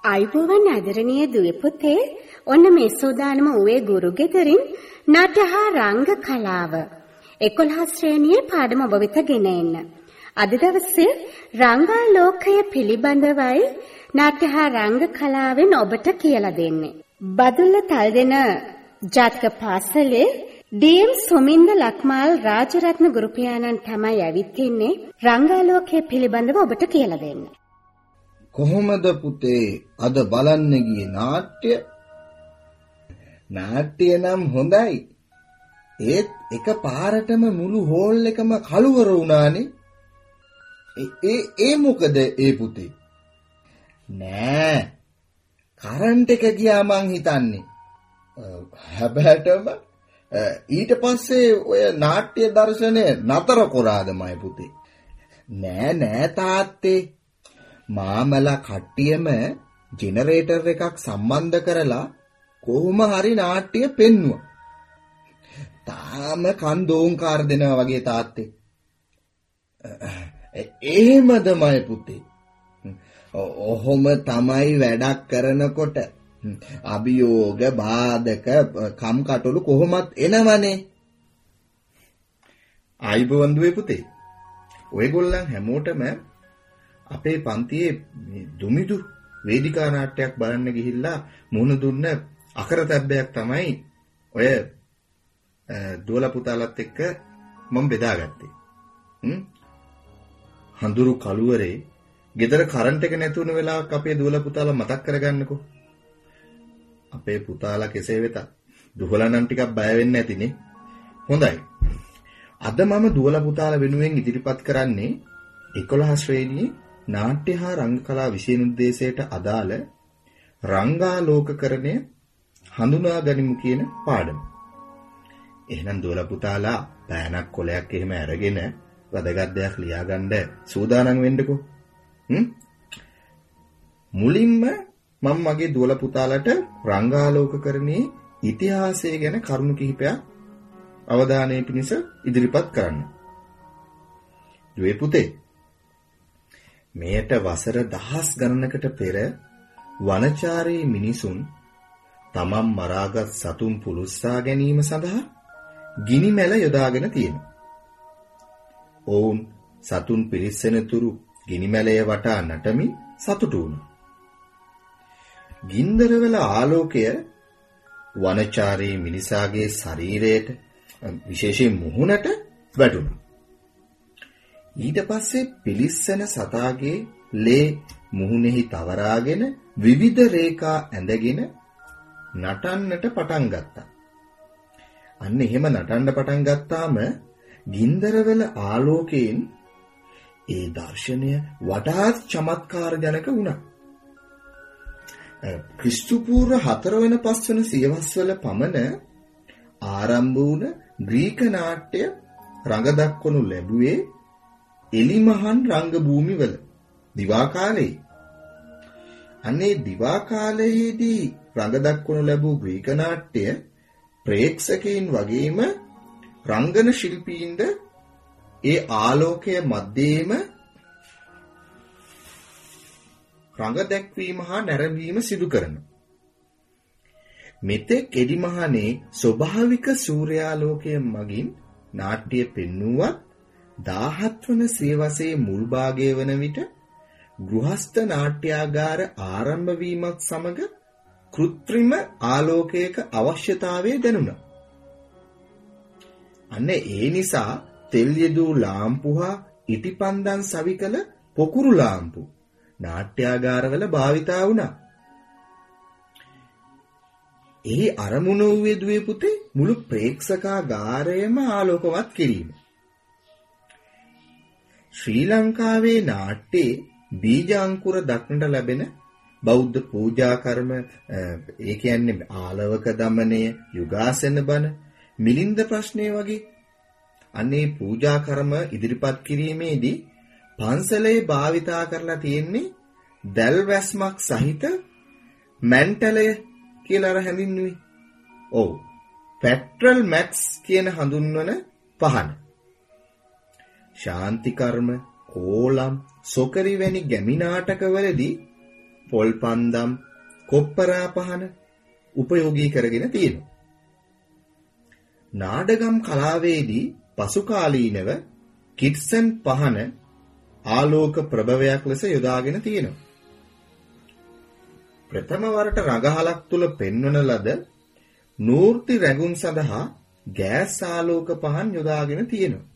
අයිබෝවන් ආදරණීය දුවේ පුතේ, ඔන්න මේ සෝදානම උවේ ගුරු ගෙදරින් නාට්‍ය හා රංග කලාව 11 ශ්‍රේණියේ පාඩම ඔබ වෙත ගෙන එන්න. අද දවසේ රංගාලෝකය පිළිබඳවයි නාට්‍ය හා රංග කලාවෙන් ඔබට කියලා දෙන්නේ. බදුල්ල තල්දෙන ජාතක පාසලේ ඩී.එම්. සුමින්ද ලක්මාල් රාජරත්න ගුරු පියාණන් තමයි ඇවිත් ඉන්නේ රංගාලෝකය පිළිබඳව ඔබට කියලා දෙන්න. කොහොමද පුතේ අද බලන්න ගියේ නාට්‍ය? නාට්‍ය නම් හොඳයි. ඒත් එක පාරටම මුළු හෝල් එකම කළුවර වුණානේ. ඒ මොකද ඒ පුතේ? නෑ. කරන්ට් එක ගියා මං හිතන්නේ. හැබැයිටම ඊට පස්සේ ඔය නාට්‍ය දර්ශනය නතර කරාද මයි පුතේ? නෑ තාත්තේ. මාමලා කට්ටියම ජෙනරේටර් එකක් සම්බන්ධ කරලා කොහොම හරි නාට්‍ය පෙන්නුවා. තාම කන් දෝංකාර දෙනවා වගේ තාත්තේ. එහෙමද මයි පුතේ? ඔහොම තමයි වැඩක් කරනකොට අභියෝග බාධක කම්කටොළු කොහොමත් එනවනේ. ආයිබෝවන් දුවේ පුතේ. ඔයගොල්ලන් හැමෝටම අපේ පන්තියේ දුමිදු වේදිකා නාට්‍යයක් බලන්න ගිහිල්ලා මුහුණ දුන්න අකරතැබ්බයක් තමයි ඔය දුවලා පුතාලත් එක්ක මම බෙදාගත්තේ. හඳුරු කළුවරේ ගෙදර කරන්ට් එක නැති වුණ වෙලාවක අපේ දුවලා පුතාලා මතක් කරගන්නකෝ. අපේ පුතාලා කෙසේ වෙතත් දුවලා නම් ටිකක් බය වෙන්න ඇතිනේ. හොඳයි. අද මම දුවලා පුතාලා වෙනුවෙන් ඉදිරිපත් කරන්නේ 11 ශ්‍රේණියේ නාට්‍ය හා රංග කලා විෂය නිර්දේශයට අදාළ රංගාලෝකකරණය හඳුනා ගනිමු කියන පාඩම. එහෙනම් දුවලා පුතාලා පෑනක් කොලයක් එහෙම අරගෙන වැදගත් දෙයක් ලියාගන්න සූදානම් වෙන්නකෝ. මුලින්ම මම මගේ දුවලා පුතාලට රංගාලෝකකරණයේ ඉතිහාසය ගැන කරුණු කිහිපයක් අවධානය පිණිස ඉදිරිපත් කරන්න. දුවේ පුතේ, මෙයට වසර දහස් ගණනකට පෙර වනචාරී මිනිසුන් තමන් මරාගත් සතුන් පුලුස්සා ගැනීම සඳහා ගිනි මැල යොදාගෙන තියෙනවා. ඔවුන් සතුන් පිළිස්සෙනතුරු ගිනි මැලය වටා නටමින් සතුටු වුණා. ගින්දරවල ආලෝකය වනචාරී මිනිසාගේ ශරීරයට විශේෂයෙන් මුහුණට වැටුණා. ඊට පස්සේ පිලිස්සන සතාගේ ලේ මුහුණෙහි තවරාගෙන විවිධ රේඛා ඇඳගෙන නටන්නට පටන් ගත්තා. අන්න එහෙම නටන්න පටන් ගත්තාම ගින්දරවල ආලෝකයෙන් ඒ දර්ශනය වඩාත් චමත්කාරජනක වුණා. ක්‍රිස්තු පූර්ව 4 වෙනි 5 වෙනි සියවස්වල පමණ ආරම්භ වුණ ග්‍රීක නාට්‍ය රඟ දක්වනු ලැබුවේ එලිමහන් රංග භූමිවල දිවා කාලයේ. අනේ දිවා කාලයේදී රඟ දක්වනු ලැබූ ග්‍රීක නාට්‍ය ප්‍රේක්ෂකයන් වගේම රංගන ශිල්පීන්ද ඒ ආලෝකය මැදේම රඟ දැක්වීම හා නැරඹීම සිදු කරනවා. මෙතෙක් එලිමහනේ ස්වභාවික සූර්යාලෝකය මගින් නාට්‍ය පෙන්වුවත් 17 වන සියවසේ මුල් භාගයේ වන විට ගෘහස්ත නාට්‍යාගාර ආරම්භ වීමත් සමග කෘත්‍රිම ආලෝකයක අවශ්‍යතාවය දැනුණා. අන්න ඒ නිසා තෙල් යෙදූ ලාම්පු හා ඉටිපන්දම් සවිකල පොකුරු ලාම්පු නාට්‍යාගාරවල භාවිතා වුණා. එහි අරමුණ වූයේ දුවේ පුතේ මුළු ප්‍රේක්ෂකාගාරයම ආලෝකවත් කිරීම. ශ්‍රී ලංකාවේ නාට්‍යයේ බීජ අංකුර දක්නට ලැබෙන බෞද්ධ පූජා කර්ම, ඒ කියන්නේ ආලවක දමනය, යුගාසන බණ, මිලින්ද ප්‍රශ්නය වගේ අනේ පූජා කර්ම ඉදිරිපත් කිරීමේදී පන්සලේ භාවිතා කරලා තියෙන්නේ දැල් වැස්මක් සහිත මැන්ටලය කියලා අර හැඳින්වුවේ. ඔව්, පෙට්‍රල් මැක්ස් කියන හඳුන්වන පහන. ශාන්ති කර්ම, කෝලම්, සොකරි වැනි ගැමි නාටකවලදී පොල් පන්දම්, කොප්පරා පහන උපයෝගී කරගෙන තියෙනවා. නාඩගම් කලාවේදී පසු කාලීනව කිට්සන් පහන ආලෝක ප්‍රභවයක් ලෙස යොදාගෙන තියෙනවා. ප්‍රථම වරට රඟහලක් තුල පෙන්වන ලද නූර්ති රැඟුම් සඳහා ගෑස් ආලෝක පහන් යොදාගෙන තියෙනවා.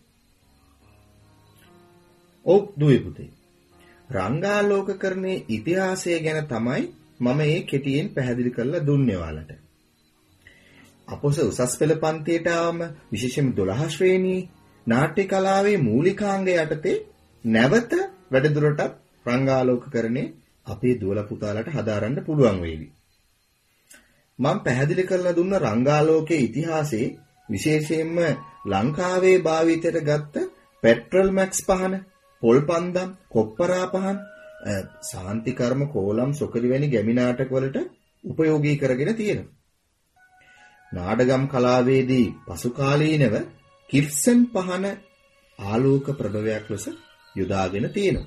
ඔව් දුවේ පුතේ. රංගාලෝකකරණයේ ඉතිහාසය ගැන තමයි මම මේ කෙටියෙන් පැහැදිලි කරලා දුන්නේ ඔයාලට. අපොස උසස් පෙළ පන්තියට ආවම විශේෂයෙන්ම 12 ශ්‍රේණියේ නාට්‍ය කලාවේ මූලිකාංග යටතේ නැවත වැඩිදුරටත් රංගාලෝකකරණේ අපේ දුවල පුතාලට හදාරන්න පුළුවන් වේවි. මම පැහැදිලි කරලා දුන්න රංගාලෝකයේ ඉතිහාසයේ විශේෂයෙන්ම ලංකාවේ භාවිතයට ගත්ත පෙට්‍රල් මැක්ස් පහන, පොල් පන්දම්, කොප්පරා පහන්, සාන්ති කර්ම, කෝලම්, සොකරි වැනි ගැමි නාටක වලට උපයෝගී කරගෙන තියෙනවා. නාඩගම් කලාවේදී පසු කාලීනව කිට්සන් පහන ආලෝක ප්‍රභවයක් ලෙස යොදාගෙන තියෙනවා.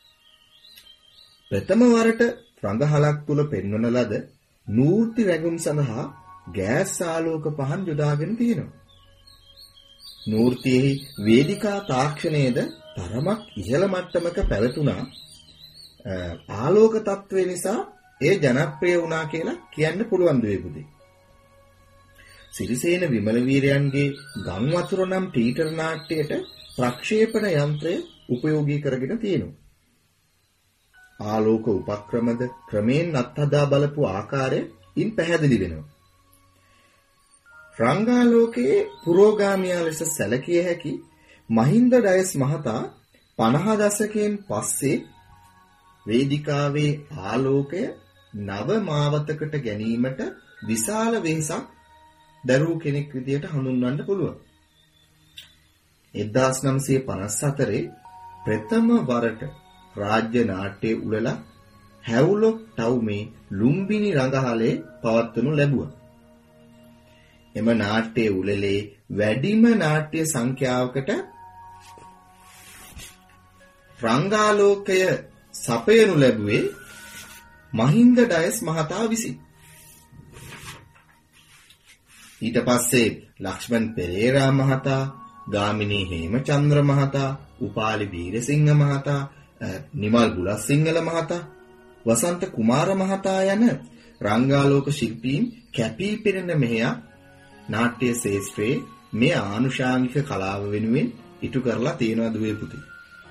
ප්‍රථම වරට රඟහලක් තුල පෙන්වන ලද නූර්ති රැඟුම් සඳහා ගෑස් ආලෝක පහන් යොදාගෙන තියෙනවා. නූර්තියෙහි වේදිකා තාක්ෂණයේද තරමක් ඉහළ මට්ටමක පැවතුණා. ආලෝක තත්ත්වය නිසා ඒ ජනප්‍රිය වුණා කියලා කියන්න පුළුවන් දෙවිපුදී. සිරිසේන විමලවීරයන්ගේ ගම් වතුර නම් ටීටර් නාට්‍යයට ප්‍රක්ෂේපණ යන්ත්‍රය උපයෝගී කරගෙන තියෙනවා. ආලෝක උපක්‍රමද ක්‍රමයෙන් අත්හදා බලපු ආකාරය ඉන් පැහැදිලි වෙනවා. රංගාලෝකයේ පුරෝගාමියා ලෙස සැලකිය හැකි මහින්ද ඩයස් මහතා 50 දශකයෙන් පස්සේ වේදිකාවේ ආලෝකය නව මාවතකට ගැනීමට විශාල වෙහසක් දරූ කෙනෙක් විදියට හඳුන්වන්න පුළුවන්. 1954 ප්‍රථම වරට රාජ්‍ය නාට්‍ය උළෙලා හැවුලොක් ටවුමේ ලුම්බිනි රඟහලේ පවත්වනු ලැබුවා. එම නාට්‍ය උළෙලේ වැඩිම නාට්‍ය සංඛ්‍යාවකට රංගාලෝකය සපයනු ලැබුවේ මහින්ද ඩයස් මහතා විසින්. ඊට පස්සේ ලක්ෂ්මන් පෙරේරා මහතා, ගාමිණී හේමචන්ද්‍ර මහතා, උපාලි වීරසිංහ මහතා, නිමල් බුලත්සිංහල මහතා, වසන්ත කුමාර මහතා යන රංගාලෝක ශිල්පීන් කැපී පෙනෙන මෙහෙයක් නාට්‍ය ශාස්ත්‍රයේ මේ ආනුෂාංගික කලාව වෙනුවෙන් ඉටු කරලා තියෙනවා දුවේ පුතේ.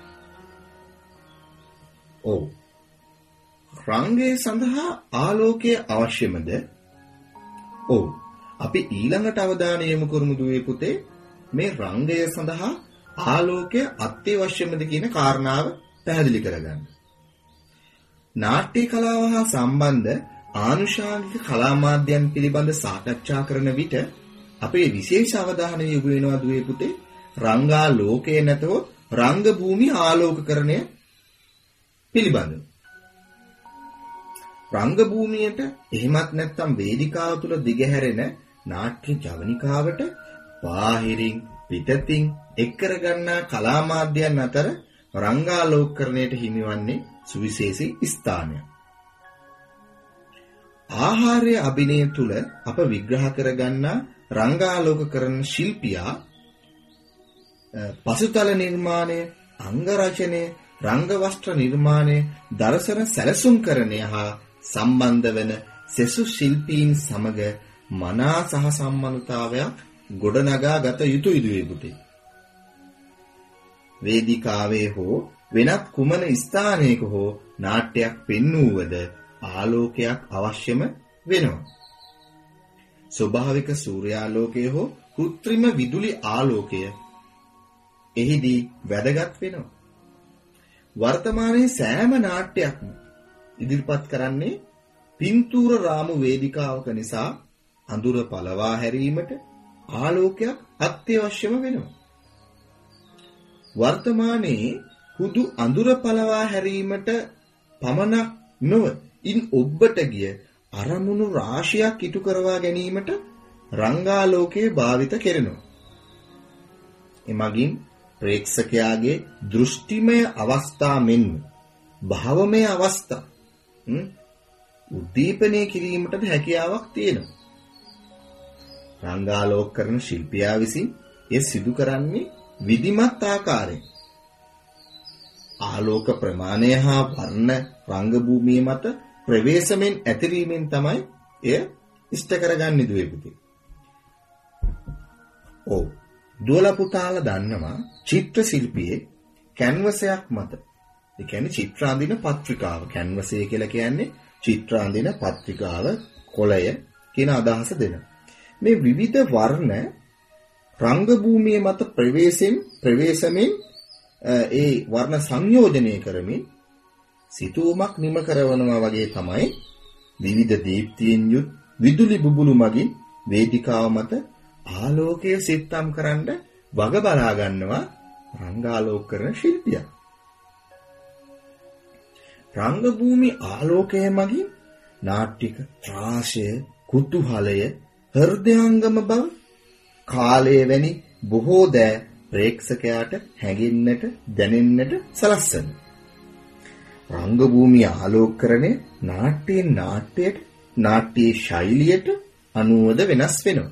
ඔව්. රංගයේ සඳහා ආලෝකය අවශ්‍යමද? ඔව්. අපි ඊළඟට අවධානය යොමු කරමු දුවේ පුතේ මේ රංගය සඳහා ආලෝකය අත්‍යවශ්‍යමද කියන කාරණාව පැහැදිලි කරගන්න. නාට්‍ය කලාව හා සම්බන්ධ ආනුෂාංගික කලා මාධ්‍යයන් පිළිබඳ සාකච්ඡා කරන විට අපේ විශේෂ අවධානය යොමු වෙනවා දුවේ පුතේ රංගාලෝකය නැතව රංග භූමි ආලෝකකරණය පිළිබඳව. රංග භූමියට එහෙමත් නැත්නම් වේදිකාව තුල දිගහැරෙන නාට්‍ය ජවනිකාවට බාහිරින් පිටතින් එක් කරගන්නා කලා මාධ්‍යයන් අතර රංගාලෝකකරණයට හිමිවන්නේ සුවිශේෂී ස්ථානයක්. ආහාරය අභිනය තුල අප විග්‍රහ කරගන්නා රංගාලෝකකරණ ශිල්පියා පසුතල නිර්මාණය, අංග රචනය, රංග වස්ත්‍ර නිර්මාණය, දර්ශන සැලසුම්කරණය හා සම්බන්ධ වන සෙසු ශිල්පීන් සමග මනා සහ සම්බන්ධතාවයක් ගොඩනගා ගත යුතුයි දුවේ පුතේ. වේදිකාවේ හෝ වෙනත් කුමන ස්ථානයක හෝ නාට්‍යයක් පෙන්වුවද ආලෝකයක් අවශ්‍යම වෙනවා. ස්වභාවික සූර්යාලෝකය හෝ කෘත්‍රිම විදුලි ආලෝකය එහිදී වැදගත් වෙනවා. වර්තමානයේ සෑම නාට්‍යයක්ම ඉදිරිපත් කරන්නේ පින්තූර රාමු වේදිකාවක නිසා අඳුර පළවා හැරීමට ආලෝකයක් අත්‍යවශ්‍යම වෙනවා. වර්තමානයේ හුදු අඳුර පළවා හැරීමට පමණක් නොව ඉන් ඔබට ගිය අරමුණු රාශියක් ඉටු කරවා ගැනීමට රංගාලෝකයේ භාවිත කෙරෙනවා. එමගින් ප්‍රේක්ෂකයාගේ දෘෂ්ටිමය අවස්ථා මෙන්ම භාවමය අවස්ථා උද්දීපනය කිරීමටද හැකියාවක් තියෙනවා. රංගාලෝක කරන ශිල්පියා විසින් ඒ සිදු කරන්නේ විධිමත් ආකාරයෙන්. ආලෝක ප්‍රමාණය හා වර්ණ රංග භූමිය මත ප්‍රවේශමෙන් ඇතිරීමෙන් තමයි එය ඉෂ්ට කරගන්නේ දුවේ පුතේ. ඔව්. දුවල පුතාලා දන්නවා චිත්‍ර ශිල්පියේ කැන්වසයක් මත. ඒ කියන්නේ චිත්‍ර අඳින පත්‍රිකාව. කැන්වසය කියලා කියන්නේ චිත්‍ර අඳින පත්‍රිකාව, කොළය කියන අදහස දෙනවා. මේ විවිධ වර්ණ රංග භූමිය මත ප්‍රවේශමෙන් ඒ වර්ණ සංයෝජනය කරමින් සිතුවමක් නිම කරනවා වගේ තමයි විවිධ දීප්තියෙන් යුත් විදුලි බුබුලු මගින් වේදිකාව මත ආලෝකය සිත්තම් කරන්න වග බලා ගන්නවා රංගාලෝක කරන ශිල්පියා. රංග භූමි ආලෝකය මගින් නාට්‍යක ත්‍රාසය, කුතුහලය, හෘදයාංගම බව, කාලය වැනි බොහෝ දෑ ප්‍රේක්ෂකයාට හැඟෙන්නට දැනෙන්නට සලස්සන. රංග භූමි ආලෝකකරණය නාට්‍යයෙන් නාට්‍යයට, නාට්‍යයේ ශෛලියට අනුවද වෙනස් වෙනවා.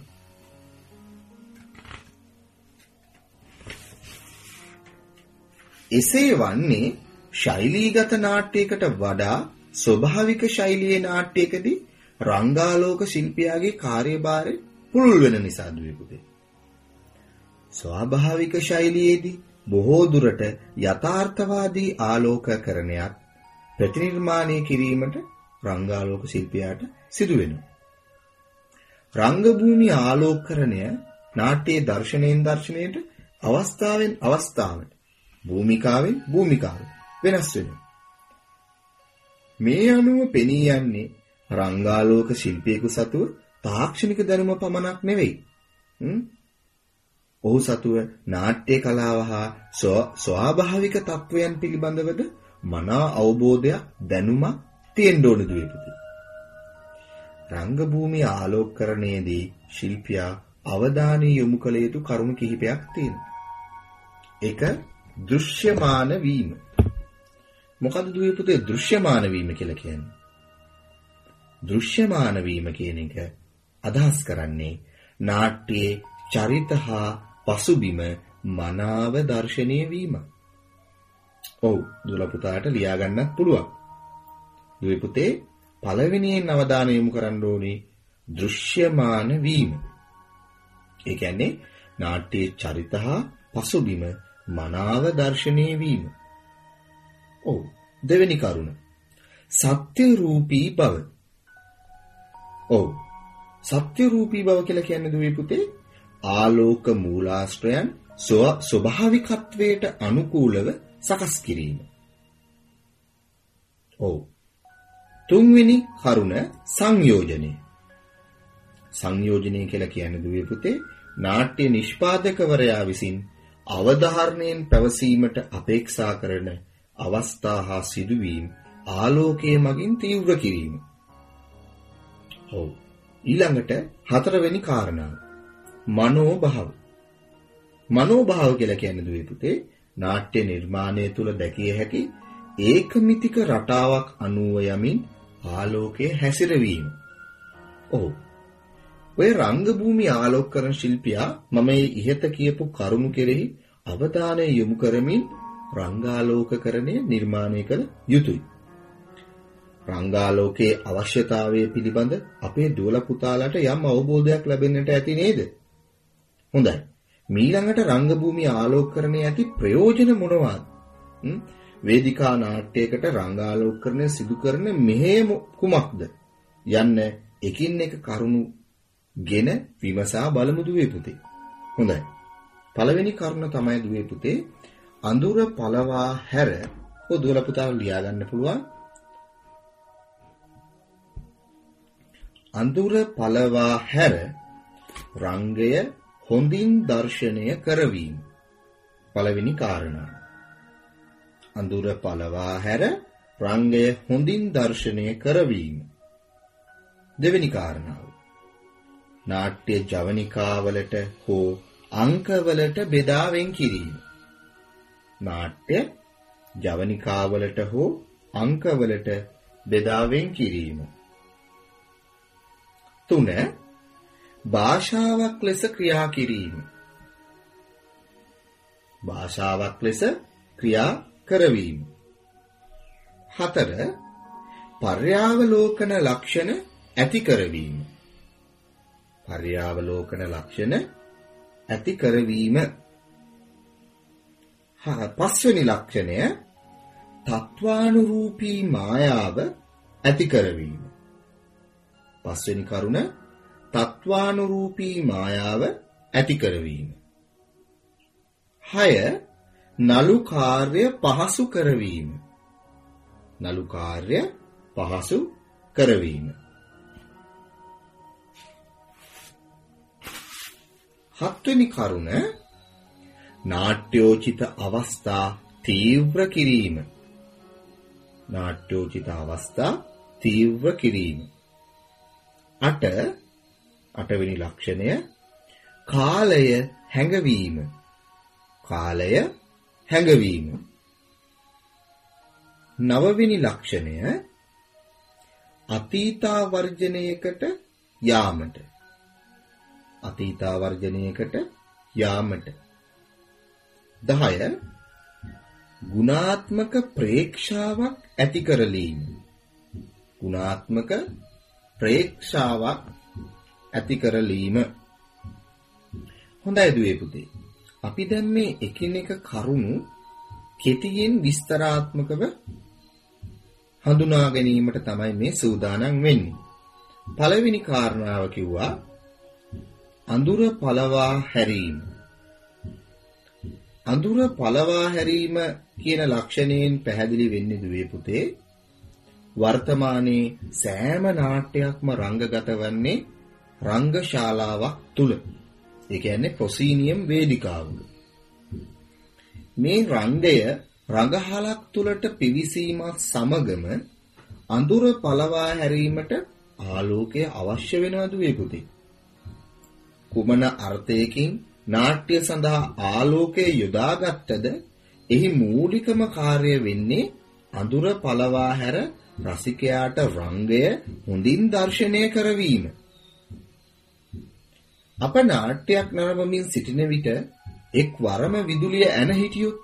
එසේ වන්නේ ශෛලීගත නාට්‍යයකට වඩා ස්වභාවික ශෛලියේ නාට්‍යයකදී රංගාලෝක ශිල්පියාගේ කාර්යභාරය පුළුල් වෙන නිසා දුවේ පුතේ. ස්වාභාවික ශෛලියේදී බොහෝ දුරට යථාර්ථවාදී ආලෝකකරණයක් ප්‍රතිනිර්මාණය කිරීමට රංගාලෝක ශිල්පියාට සිදු වෙනවා. රංග භූමි ආලෝකකරණය නාට්‍යයේ දර්ශනයෙන් දර්ශනයට, අවස්ථාවෙන් අවස්ථාවට, භූමිකාවෙන් භූමිකාවට වෙනස් වෙනවා. මේ අනුව පෙනී යන්නේ රංගාලෝක ශිල්පියෙකු සතුව තාක්ෂණික දැනුම පමණක් නෙවෙයි. ඔහු සතුව නාට්‍ය කලාව හා ස්වාභාවික තත්වයන් පිළිබඳවද මනා අවබෝධයක්, දැනුමක් තියෙන්න ඕන දුවේ පුතේ. රංග භූමි ආලෝකකරණයේදී ශිල්පියා අවධානය යොමු කළ යුතු කරුණු කිහිපයක් තියෙනවා. එක දෘශ්‍යමාන වීම. මොකද දුවේ පුතේ දෘශ්‍යමාන වීම කියලා කියන්නේ? දෘශ්‍යමාන වීම කියන එක අදහස් කරන්නේ නාට්‍යයේ චරිත හා පසුබිම මනාව දර්ශනීය වීම. ඔව් දුවල පුතාට ලියා ගන්නත් පුළුවන්. දුවේ පුතේ පළවෙනියෙන් අවධානය යොමු කරන්න ඕනේ දෘශ්‍යමාන වීම. ඒ කියන්නේ නාට්‍යයේ චරිත හා පසුබිම මනාව දර්ශනීය වීම. ඔව් දෙවෙනි කරුණ සත්‍ය රූපී බව. ඔව් සත්‍ය රූපී බව කියලා කියන්නේ දුවේ පුතේ ආලෝක මූලාශ්‍රයන් ස්වභාවිකත්වයට අනුකූලව සකස් කිරීම. ඔව් තුන්වෙනි කරුණ සංයෝජනය. සංයෝජනය කියලා කියන්නේ දුවේ පුතේ නාට්‍ය නිෂ්පාදකවරයා විසින් අවධාරණයෙන් පැවසීමට අපේක්ෂා කරන අවස්ථා හා සිදුවීම් ආලෝකයේ මගින් තීව්‍ර කිරීම. ඔව් ඊළඟට හතරවෙනි කාරණාව මනෝභාව. මනෝභාව කියලා කියන්නේ දුවේ පුතේ නාට්‍ය නිර්මාණය තුළ දැකිය හැකි ඒකමිතික රටාවක් අනුව යමින් ආලෝකයේ හැසිරවීම. ඔව් ඔය රංග භූමි ආලෝක කරන ශිල්පියා මම මේ ඉහත කියපු කරුණු කෙරෙහි අවධානය යොමු කරමින් රංගාලෝකකරණය නිර්මාණය කළ යුතුයි. රංගාලෝකයේ අවශ්‍යතාවය පිළිබඳ අපේ දුවල පුතාලට යම් අවබෝධයක් ලැබෙන්නට ඇති නේද? හොඳයි. මීළඟට රංග භූමි ආලෝකකරණය ඇති ප්‍රයෝජන මොනවාද? වේදිකා නාට්‍යයකට රංගාලෝකකරණය සිදු කරන මෙහෙයම කුමක්ද? යන්න එකින් එක කරුණු ගෙන විමසා බලමු දුවේ පුතේ. හොඳයි. පළවෙනි කරුණ තමයි දුවේ පුතේ අඳුර පළවා හැර. ඔය දුවල පුතාලා ලියා ගන්න පුළුවන්. අඳුර පළවා හැර රංගය හොඳින් දර්ශනය කරවීම. පළවෙනි කාරණා. අඳුර පළවා හැර රංගය හොඳින් දර්ශනය කරවීම. දෙවෙනි කාරණාව. නාට්‍ය ජවනිකාවලට හෝ අංකවලට බෙදා වෙන් කිරීම. නාට්‍ය ජවනිකාවලට හෝ අංකවලට බෙදා වෙන් කිරීම. 3. භාෂාවක් ලෙස ක්‍රියා කිරීම. භාෂාවක් ලෙස ක්‍රියා කරවීම. 4. පර්යාවලෝකන ලක්ෂණ ඇති කරවීම. පර්යාවලෝකන ලක්ෂණ ඇති කරවීම. 5වෙනි ලක්ෂණය තත්වානුරූපී මායාව ඇති කරවීම. 5වෙනි කරුණ තත්වානුරූපී මායාව ඇති කරවීම. 6. නලු කාර්ය පහසු කරවීම. නලු කාර්ය පහසු කරවීම. 7වෙනි කරුණ නාට්‍යෝචිත අවස්ථා තීව්‍ර කිරීම. නාට්‍යෝචිත අවස්ථා තීව්‍ර කිරීම. 8වෙනි ලක්ෂණය කාලය හැඟවීම. කාලය හැඟවීම. 9වෙනි ලක්ෂණය අතීතාවර්ජනයකට යාමට. අතීතාවර්ජනයකට යාමට. 10. ගුණාත්මක ප්‍රේක්ෂාවක් ඇති කරලීම. ගුණාත්මක ප්‍රේක්ෂාවක් ඇති කරලීම. හොඳයි දුවේ පුතේ. අපි දැන් මේ එකිනෙක කරුණු කෙටියෙන් විස්තරාත්මකව හඳුනා ගැනීමට තමයි මේ සූදානම් වෙන්නේ. පළවෙනි කාරණාව කිව්වා අඳුර පළවා හැරීම. අඳුර පළවා හැරීම කියන ලක්ෂණයෙන් පැහැදිලි වෙන්නේ දුවේ පුතේ වර්තමානයේ සෑම නාට්‍යයක්ම රංගගත වන්නේ රංගශාලාවක් තුල. ඒ කියන්නේ ප්‍රොසීනියම් වේදිකාවක. මේ රංගය රංගහලක් තුලට පිවිසීමත් සමගම අඳුර පළවා හැරීමට ආලෝකය අවශ්‍ය වෙනවා දුවේ පුතේ. කුමන අර්ථයකින් නාට්‍ය සඳහා ආලෝකය යොදාගත්තද එහි මූලිකම කාර්ය වෙන්නේ අඳුර පළවා හැර රසිකයාට රංගය හොඳින් දර්ශනය කරවීම. අප නාට්‍යයක් නරඹමින් සිටින විට එක් වරම විදුලිය ඇන හිටියොත්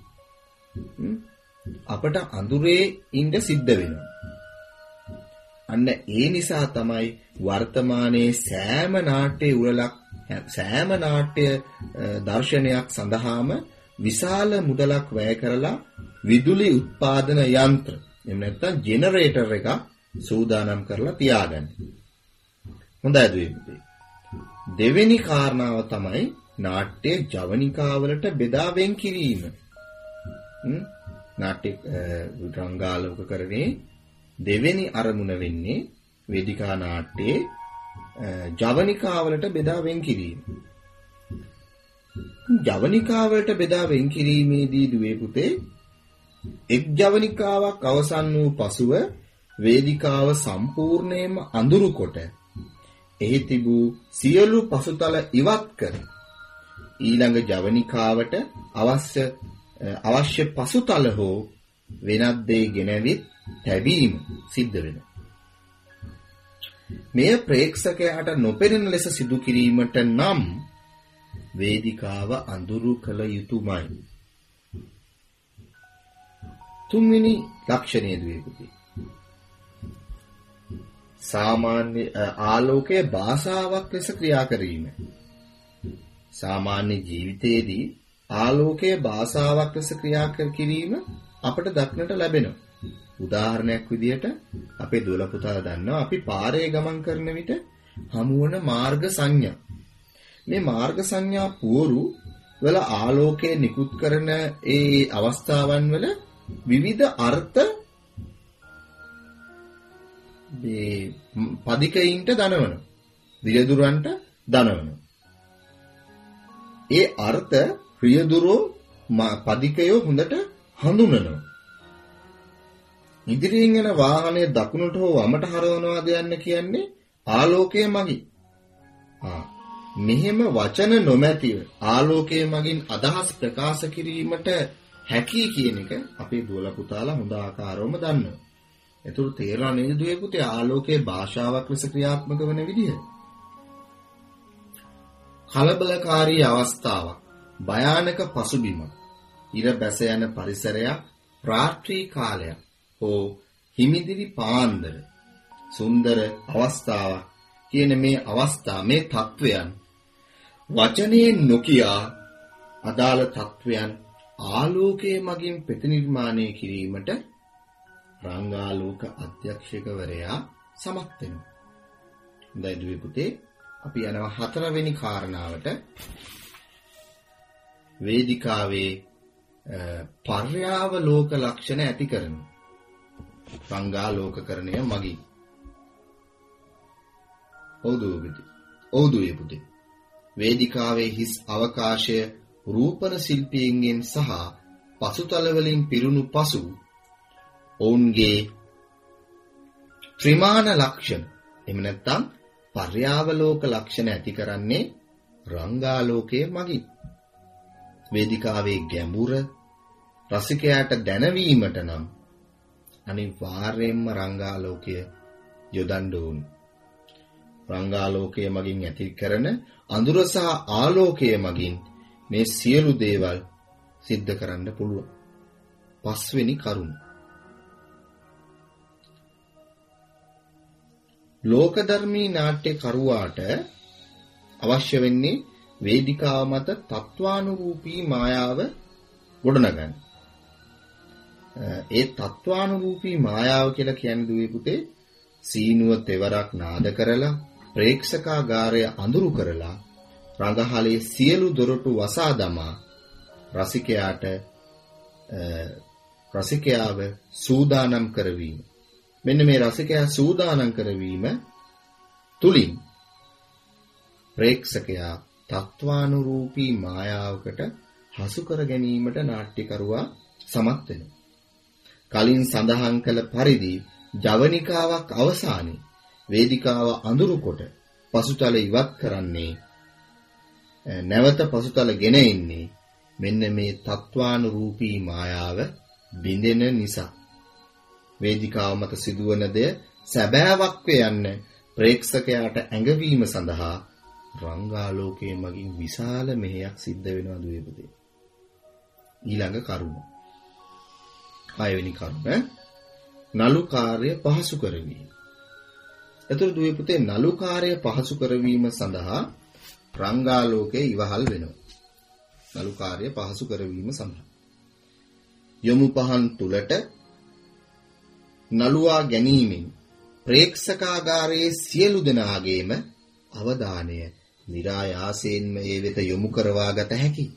අපට අඳුරේ ඉඳ සිද්ධ වෙනවා. අන්න ඒ නිසා තමයි වර්තමානයේ සෑම නාට්‍ය උරලක් සෑම නාට්‍ය දර්ශනයක් සඳහාම විශාල මුදලක් වැය කරලා විදුලි උත්පාදන යන්ත්‍ර එහෙම නැත්නම් ජෙනරේටර් එකක් සූදානම් කරලා තියාගන්නේ. හොඳයි දුවේ. දෙවෙනි කාරණාව තමයි නාට්‍ය ජවනිකාවලට බෙදා වෙන් කිරීම. නාට්‍ය රංගාලෝක කරන්නේ දෙවෙනි අරමුණ වෙන්නේ වේදිකා නාට්‍යයේ ජවනිකාවලට බෙදා වෙන් කිරීම. ජවනිකාවලට බෙදා වෙන් කිරීමේදී දුවේ පුතේ එක් ජවනිකාවක් අවසන් වූ පසුව වේදිකාව සම්පූර්ණයෙන්ම අඳුරු කොට එහි තිබූ සියලු පසුතල ඉවත් කර ඊළඟ ජවනිකාවට අවශ්‍ය පසුතල හෝ වෙනත් දේ ගෙනවිත් තැබීම සිද්ධ වෙනවා. මෙය ප්‍රේක්ෂකයාට නොපෙනෙන ලෙස සිදු කිරීමට නම් වේදිකාව අඳුරු කළ යුතුමයි. තුන්වෙනි ලක්ෂණය දුවේ පුතේ සාමාන්‍ය ආලෝකයේ භාෂාවක් ලෙස ක්‍රියා කිරීම. සාමාන්‍ය ජීවිතයේදී ආලෝකයේ භාෂාවක් ලෙස ක්‍රියා කිරීම අපට දක්නට ලැබෙනවා. උදාහරණයක් විදිහට අපේ දුවල පුතාලා දන්නවා අපි පාරේ ගමන් කරන විට හමුවන මාර්ග සංඥා. මේ මාර්ග සංඥා පුවරු වල ආලෝකයේ නිකුත් කරන ඒ අවස්ථාවන් වල විවිධ අර්ථ මේ පදිකයින්ට දනවනවා. රියදුරන්ට දනවනවා. ඒ අර්ථ රියදුරෝ පදිකයෝ හොඳට හඳුනනවා. ඉදිරියෙන් යන වාහනය දකුණට හෝ වමට හරවනවාද යන්න කියන්නේ ආලෝකය මගින්. මෙහෙම වචන නොමැතිව ආලෝකය මගින් අදහස් ප්‍රකාශ කිරීමට හැකි කියන එක අපේ දුවල පුතාලා හොඳ ආකාරවම දන්නවා. ඒතුළු තේරලා නේද දුවේ පුතේ ආලෝකයේ භාෂාවක් ලෙස ක්‍රියාත්මක වෙන විදිය. කලබලකාරී අවස්ථාවක්, භයානක පසුබිමක්, ඉර බැස යන පරිසරයක්, රාත්‍රී කාලයක් හෝ හිමිදිරි පාන්දර, සුන්දර අවස්ථාවක් කියන මේ අවස්ථා, මේ තත්වයන් වචනේ නොකියා අදාළ තත්වයන් ආලෝකයේ මගින් ප්‍රතිනිර්මාණය කිරීමට රංගාලෝක අධ්‍යක්ෂකවරයා සමත් වෙනවා. හොඳයි දුවේ පුතේ, අපි යනවා 4 වෙනි කාරණාවට. වේදිකාවේ පර්යාවලෝක ලක්ෂණ ඇති කරන රංගාලෝකකරණය මගින්. ඔව් දුවේ පුතේ. වේදිකාවේ හිස් අවකාශය රූපන ශිල්පීන්ගෙන් සහ පසුතල වලින් පිරුණු පසු ඔවුන්ගේ ත්‍රිමාන ලක්ෂණ, එහෙම නැත්නම් පර්යාවලෝක ලක්ෂණ ඇති කරන්නේ රංගාලෝකයේ මගින්. වේදිකාවේ ගැඹුර රසිකයාට දැනවීමට නම් අනිවාර්යයෙන්ම රංගාලෝකය යොදන්න ඕන. රංගාලෝකයේ මගින් ඇති කරන අඳුර සහ ආලෝකයේ මගින් මේ සියලු දේවල් සිද්ධ කරන්න පුළුවන්. 5 වෙනි කරුණ. ලෝකධර්මී නාට්‍ය කරුවාට අවශ්‍ය වෙන්නේ වේදිකාව මත තත්වානුරූපී මායාව ගොඩනගන්න. ඒ තත්වානුරූපී මායාව කියලා කියන්නේ දුවේ පුතේ සීනුව තෙවරක් නාද කරලා ප්‍රේක්ෂකාගාරය අඳුරු කරලා රඟහලේ සියලු දොරටු වසා දමා රසිකයාව සූදානම් කරවීම. මෙන්න මේ රසිකයා සූදානම් කරවීම තුලින් ප්‍රේක්ෂකයා තත්වානුරූපී මායාවකට හසු කර ගැනීමට නාට්‍යකරුවා සමත් වෙනවා. කලින් සඳහන් කළ පරිදි ජවනිකාවක් අවසානයේ වේදිකාව අඳුරු කොට පසුතල ඉවත් කරන්නේ, නැවත පසුතල ගෙන එන්නේ මෙන්න මේ තත්වානුරූපී මායාව බිඳෙන නිසා. වේදිකාව මත සිදුවන දෙය සැබෑවක් යන්න ප්‍රේක්ෂකයාට ඇඟවීම සඳහා රංගාලෝකයේ මගින් විශාල මෙහෙයක් සිද්ධ වෙනවා දුවේ පුතේ. ඊළඟ කරුණ. 6 වෙනි කරුණ නළු කාර්ය පහසු කරවීම. එතකොට දුවේ පුතේ නළු කාර්ය පහසු කරවීම සඳහා රංගාලෝකයේ ඉවහල් වෙනවා. නළු කාර්ය පහසු කරවීම සඳහා යොමු පහන් තුලට නළුවා ගැනීමෙන් ප්‍රේක්ෂකාගාරයේ සියලු දෙනාගේම අවධානය નિરાයාසයෙන්ම ඒ වෙත යොමු කරවා ගත හැකියි.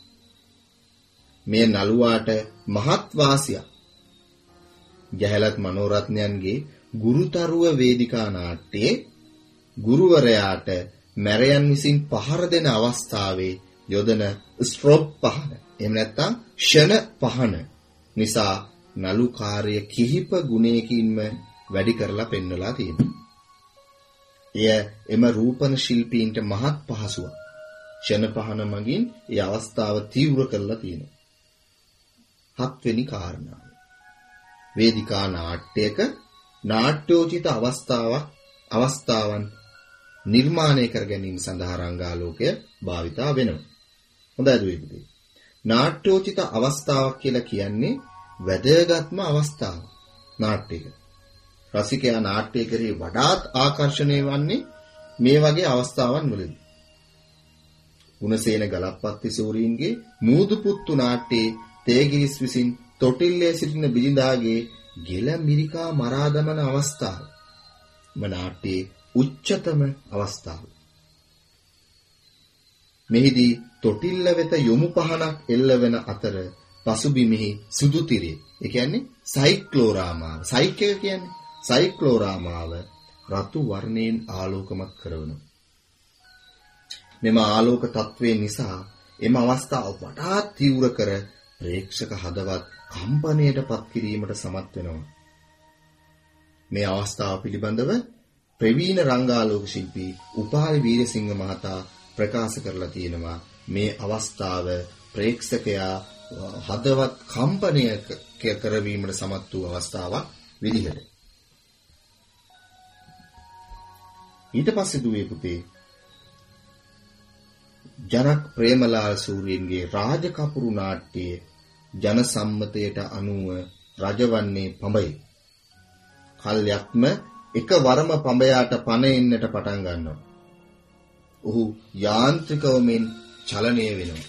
මේ නළුවාට මහත් වාසියක්. ගැහැලත් මනෝරත්නයන්ගේ ගුරුතරුව වේදිකා නාට්‍යයේ ගුරුවරයාට මැරයන් විසින් පහර දෙන අවස්ථාවේ යොදන ස්ට්‍රොබ් පහන, එහෙම නැත්නම් ෂණ පහන නිසා නළු කාර්ය කිහිප ගුණයකින්ම වැඩි කරලා පෙන්වලා තියෙනවා. එය එම රූපන ශිල්පීන්ට මහත් පහසුවක්. ෂණ පහන මගින් ඒ අවස්ථාව තීව්‍ර කරලා තියෙනවා. 7 වෙනි කාරණාව. වේදිකා නාට්‍යයක නාට්‍යෝචිත අවස්ථාවන් නිර්මාණය කර ගැනීම සඳහා රංගාලෝකය භාවිතා වෙනවා. හොඳයි දුවේ පුතේ. නාට්‍යෝචිත අවස්ථාවක් කියලා කියන්නේ වැදගත්ම අවස්ථාව නාට්‍යයක. රසිකයා නාට්‍ය කරේ වඩාත් ආකර්ෂණය වන්නේ මේ වගේ අවස්ථාවන් වලදී. ගුණසේන ගලප්පත්ති සූරීන්ගේ මූදුපුත්තු නාට්‍යයේ තේගිරිස් විසින් තොටිල්ලේ සිටින බිලිඳාගේ ගෙල මිරිකා මරා දමන අවස්ථාව. නාට්‍යයේ උච්චතම අවස්ථාව. මෙහිදී තොටිල්ල වෙත යොමු පහනක් එල්ලවෙන අතර පසුබිමෙහි සුදු තිරේ, ඒ කියන්නේ සයික්ලෝරාමාව, සයික් එක කියන්නේ සයික්ලෝරාමාව රතු වර්ණයෙන් ආලෝකමත් කරනවා. මෙම ආලෝක තත්වයේ නිසා එම අවස්ථාව වඩාත් තීව්‍ර කර ප්‍රේක්ෂක හදවත් කම්පනයට පත් කිරීමට සමත් වෙනවා. මේ අවස්ථාව පිළිබඳව ප්‍රවීණ රංගාලෝක ශිල්පී උපාලි වීරසිංහ මහතා ප්‍රකාශ කරලා තියෙනවා. මේ අවස්ථාව ප්‍රේක්ෂකයා හදවත් කම්පනය කරවීමට සමත් වූ අවස්ථාවක් විදිහට. ඊට පස්සේ දුවේ පුතේ ජනක් ප්‍රේමලාල් සූරීන්ගේ රාජකපුරු නාට්‍යයේ ජන සම්මතයට අනුව රජවන්නේ පඹය. කල්යක්ම එකවරම පඹයාට පණ එන්නට පටන් ගන්නවා. ඔහු යාන්ත්‍රිකව මෙන් චලනය වෙනවා.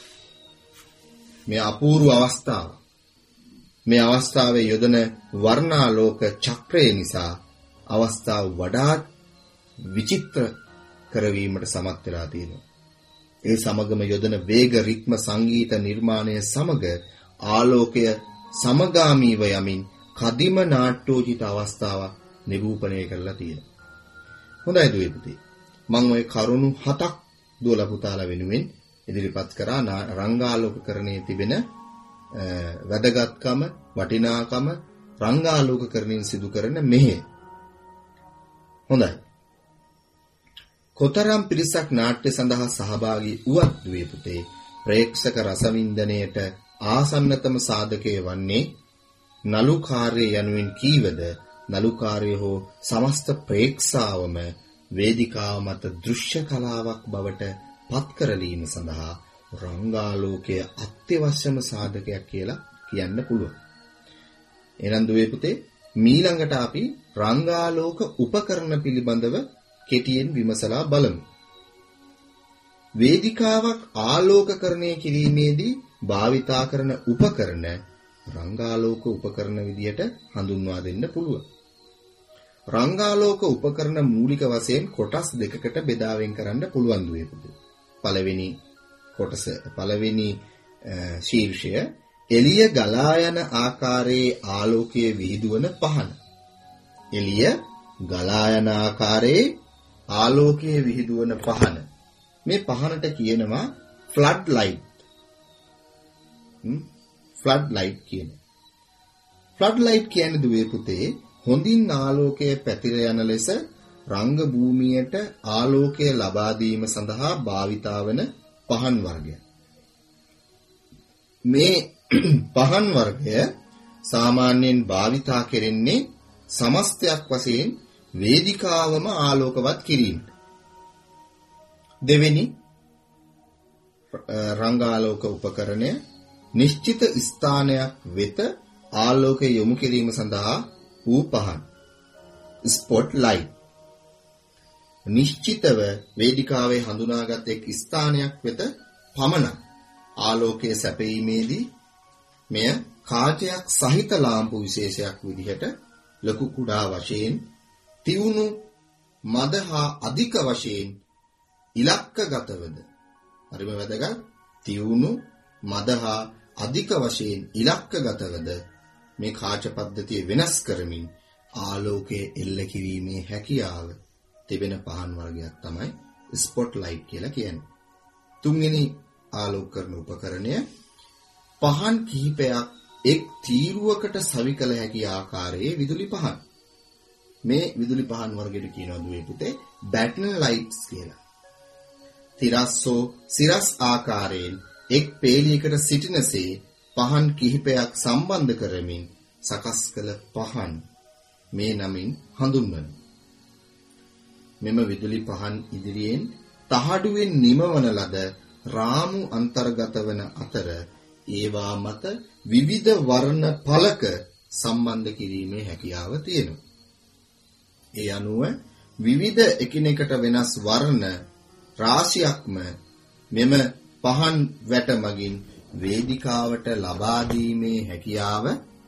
මේ අපූර්ව අවස්ථාව. මේ අවස්ථාවේ යොදන වර්ණාලෝක චක්‍රය නිසා අවස්ථාව වඩාත් විචිත්‍ර කරවීමට සමත් වෙලා තියෙනවා. ඒ සමගම යොදන වේග රිද්ම සංගීත නිර්මාණය සමග ආලෝකය සමගාමීව යමින් කදිම නාට්‍යෝචිත අවස්ථාවක් නිරූපණය කරලා තියෙනවා. හොඳයි දුවේ පුතේ. මම ওই කරුණු 7ක් දුවලා පුතාලා වෙනුවෙන් ඉදිරිපත් කරා රංගාලෝකකරණයේ තිබෙන වැදගත්කම, වටිනාකම, රංගාලෝකකරණයෙන් සිදු කරන මෙහෙය. හොඳයි. කොතරම් පිරිසක් නාට්‍ය සඳහා සහභාගී වුවත් දුවේ පුතේ ප්‍රේක්ෂක රසවින්දනයේට ආසන්නතම සාධකය වන්නේ නළු කාර්යය යනුවෙන් කීවද නළු කාර්යය හෝ සමස්ත ප්‍රේක්ෂාවම වේදිකාව මත දෘශ්‍ය කලාවක් බවට පත් කරලීම සඳහා රංගාලෝකය අත්‍යවශ්‍යම සාධකයක් කියලා කියන්න පුළුවන්. එහෙනම් දුවේ පුතේ මීළඟට අපි රංගාලෝක උපකරණ පිළිබඳව කෙටියෙන් විමසලා බලමු. වේදිකාවක් ආලෝකකරණය කිරීමේදී භාවිතා කරන උපකරණ රංගාලෝක උපකරණ විදියට හඳුන්වා දෙන්න පුළුවන්. රංගාලෝක උපකරණ මූලික වශයෙන් කොටස් දෙකකට බෙදා වෙන් කරන්න පුළුවන් දුවේ පුතේ. පළවෙනි ශීර්ෂය එළිය ගලා යන ආකාරයේ ආලෝකයේ විහිදුවන පහන. එළිය ගලා යන ආකාරයේ ආලෝකයේ විහිදුවන පහන. මේ පහනට කියනවා ෆ්ලඩ් ලයිට්. ෆ්ලඩ් ලයිට් කියන්නේ. ෆ්ලඩ් ලයිට් කියන්නේ දුවේ පුතේ හොඳින් ආලෝකය පැතිර යන ලෙස රංග භූමියට ආලෝකය ලබා දීම සඳහා භාවිතා වන පහන් වර්ගයක්. මේ පහන් වර්ගය සාමාන්‍යයෙන් භාවිතා කෙරෙන්නේ සමස්තයක් වශයෙන් වේදිකාවම ආලෝකවත් කිරීමට. දෙවෙනි රංගාලෝක උපකරණය නිශ්චිත ස්ථානයක් වෙත ආලෝකය යොමු කිරීම සඳහා වූ පහන්. Spot light. නිශ්චිතව වේදිකාවේ හඳුනාගත් එක් ස්ථානයක් වෙත පමණක් ආලෝකයේ සැපීමේදී මෙය කාචයක් සහිත ලාම්පු විශේෂයක් විදිහට ලොකු කුඩා වශයෙන් තියුණු මද හා අධික වශයෙන් ඉලක්කගතවද හරිම වැදගත් තියුණු මද හා අධික වශයෙන් ඉලක්කගතවද මේ කාච පද්ධතිය වෙනස් කරමින් ආලෝකයේ එල්ල කිරීමේ හැකියාව තිබෙන පහන් වර්ගයක් තමයි ස්පොට් ලයිට් කියලා කියන්නේ. තුන්වෙනි ආලෝකකරණ උපකරණය පහන් කිහිපයක් එක් තීරුවකට සවි කළ හැකි ආකාරයේ විදුලි පහන්. මේ විදුලි පහන් වර්ගයට කියනවා දුවේ පුතේ බැටන් ලයිට්ස් කියලා. සිරස් ආකාරයෙන් එක් පේලියකට සිටිනසේ පහන් කිහිපයක් සම්බන්ධ කරමින් සකස් කළ පහන් මේ නමින් හඳුන්වනවා. මෙම විදුලි පහන් ඉදිරියෙන් තහඩුවෙන් නිමවන ලද රාමු අන්තර්ගත වන අතර ඒවා මත විවිධ වර්ණ පළක සම්බන්ධ කිරීමේ හැකියාව තියෙනවා. ඒ අනුව විවිධ එකිනෙකට වෙනස් වර්ණ රාශියක්ම මෙම පහන් වැට මගින් වේදිකාවට ලබා දීමේ හැකියාව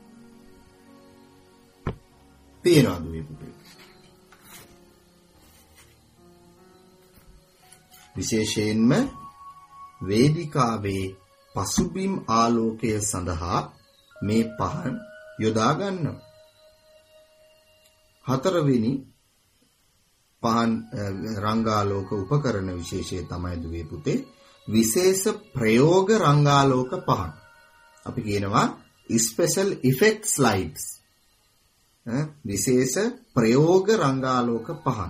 තියෙනවා දුවේ පුතේ. විශේෂයෙන්ම වේදිකාවේ පසුබිම් ආලෝකය සඳහා මේ පහන් යොදා ගන්නවා. හතරවෙනි පහන් රංගාලෝක උපකරණ විශේෂය තමයි දුවේ පුතේ විශේෂ ප්‍රයෝග රංගාලෝක පහන්. අපි කියනවා ස්පෙෂල් ඉෆෙක්ට්ස් ලයිට්ස්. විශේෂ ප්‍රයෝග රංගාලෝක පහන්.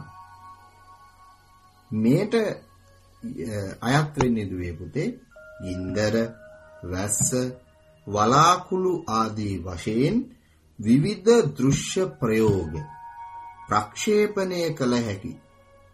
මේට අයත් වෙන්නේ දුවේ පුතේ ගින්දර, වැස්ස, වලාකුළු ආදී වශයෙන් විවිධ දෘශ්‍ය ප්‍රයෝග ප්‍රක්ෂේපණය කළ හැකි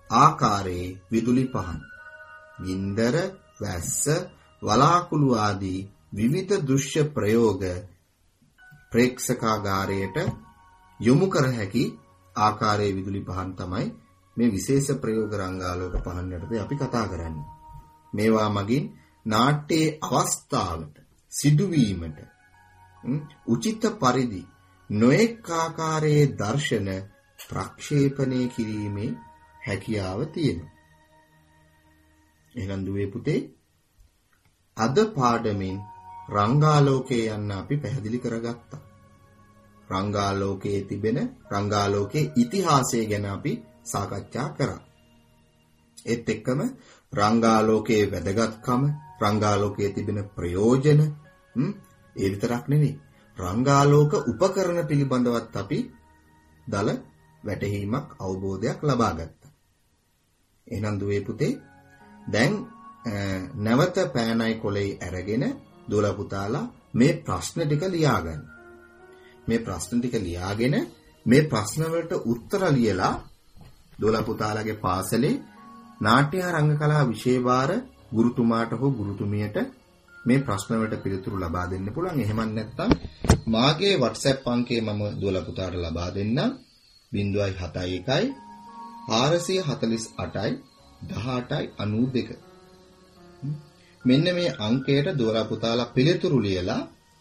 ආකාරයේ විදුලි පහන් ගින්දර වැස්ස වලාකුළු ආදී විවිධ දෘශ්‍ය ප්‍රයෝග ප්‍රේක්ෂකාගාරයට යොමු කර හැකි ආකාරයේ විදුලි පහන් තමයි මේ විශේෂ ප්‍රයෝග රංගාලෝක පහන් යටතේ අපි කතා කරන්නේ. මේවා මගින් නාට්‍යයේ අවස්ථාවට සිදුවීමට උචිත පරිදි නොඑක ආකාරයේ දර්ශන ප්‍රක්ෂේපණය කිරීමේ හැකියාව තියෙනවා. එහෙනම් දුවේ පුතේ අද පාඩමෙන් රංගාලෝකයේ යන්න අපි පැහැදිලි කරගත්තා. රංගාලෝකයේ තිබෙන රංගාලෝකයේ ඉතිහාසය ගැන අපි සාකච්ඡා කරා. ඒත් එක්කම රංගාලෝකයේ වැදගත්කම, රංගාලෝකයේ තිබෙන ප්‍රයෝජන ඒ විතරක් නෙවෙයි. රංගාලෝක උපකරණ පිළිබඳවත් අපි දල වැටහීමක් අවබෝධයක් ලබා ගත්තා. එහෙනම් දුවේ පුතේ දැන් නැවත පෑනයි කොලේ අරගෙන දුවලා පුතාලා මේ ප්‍රශ්න ටික ලියාගන්න. මේ ප්‍රශ්න ටික ලියාගෙන මේ ප්‍රශ්න වලට උත්තර ලියලා දුවලා පුතාලාගේ පාසලේ නාට්‍ය රංගකලා විෂයවාර ගුරුතුමාට හෝ ගුරුතුමියට මේ ප්‍රශ්න වලට පිළිතුරු ලබා දෙන්න පුළුවන්. එහෙම නැත්නම් මාගේ WhatsApp අංකය මම දුවලා පුතාට ලබා දෙන්නම්. 071 448යි 18යි 92. මෙන්න මේ අංකයට දුවලා පුතාලා පිළිතුරු ලියලා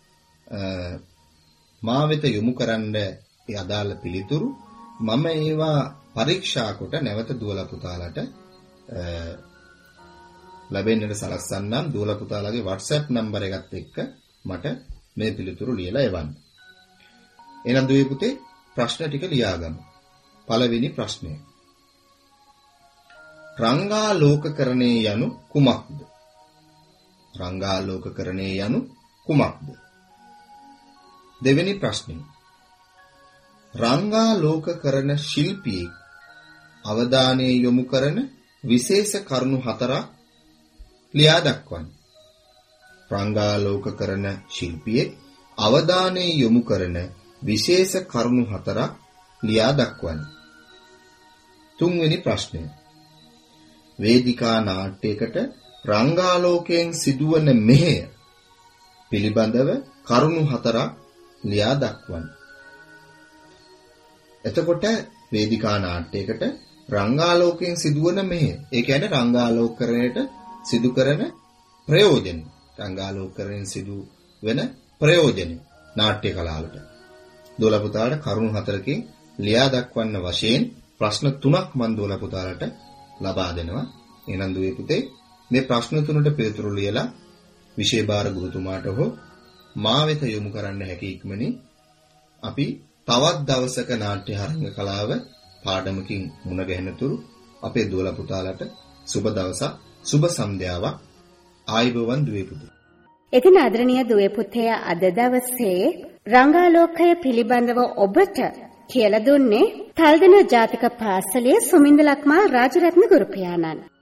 මා වෙත යොමු කරන්න ඒ අදාළ පිළිතුරු මම ඒවා පරීක්ෂා කොට නැවත දුවලා පුතාලට ලැබෙන්නට සලස්වන්නම්. දුවලා පුතාලාගේ WhatsApp නම්බර එකත් එක්ක මට මේ පිළිතුරු ලියලා එවන්න. එහෙනම් දුවේ පුතේ ප්‍රශ්න ටික ලියාගමු. පළවෙනි ප්‍රශ්නය. රංගාලෝකකරණය යනු කුමක්ද? රංගාලෝකකරණය යනු කුමක්ද? දෙවෙනි ප්‍රශ්නය. රංගාලෝකකරණ ශිල්පියෙක් අවධානය යොමු කරන විශේෂ කරුණු 4ක් ලියා දක්වන්න. රංගාලෝකකරණ ශිල්පියෙක් අවධානය යොමු කරන විශේෂ කරුණු 4ක් ලියා දක්වන්න. තුන්වෙනි ප්‍රශ්නය. වේදිකා නාට්‍යයකට රංගාලෝකයෙන් සිදුවන මෙහෙය පිළිබඳව කරුණු 4ක් ලියා දක්වන්න. එතකොට වේදිකා නාට්‍යයකට රංගාලෝකයෙන් සිදුවන මෙහෙය, ඒ කියන්නේ රංගාලෝකකරණයට සිදු කරන ප්‍රයෝජන, රංගාලෝකකරණයෙන් සිදු වෙන ප්‍රයෝජන නාට්‍ය කලාවට දොළ පුතාලට කරුණු 4කින් ලියා දක්වන්න වශයෙන් ප්‍රශ්න 3ක් මම දොළ පුතාලට ලබා දෙනවා. එහෙනම් දුවේ පුතේ මේ ප්‍රශ්න 3ට පිළිතුරු ලියලා විෂය භාර ගුරුතුමාට හෝ මා වෙත යොමු කරන්න හැකි ඉක්මනින් අපි තවත් දවසක නාට්‍ය හරංග කලාව පාඩමකින් මුණ ගැහෙනතුරු අපේ දොළ පුතාලට සුබ දවසක්, සුබ සන්ධ්‍යාවක්. ආයුබෝවන් දුවේ පුතේ. එතන ආදරණීය දුවේ පුතේ අද දවසේ රංගාලෝකය පිළිබඳව ඔබට කියලා දුන්නේ තල්දෙන ජාතික පාසලේ සුමින්ද ලක්මාල් රාජරත්න ගුරු පියාණන්.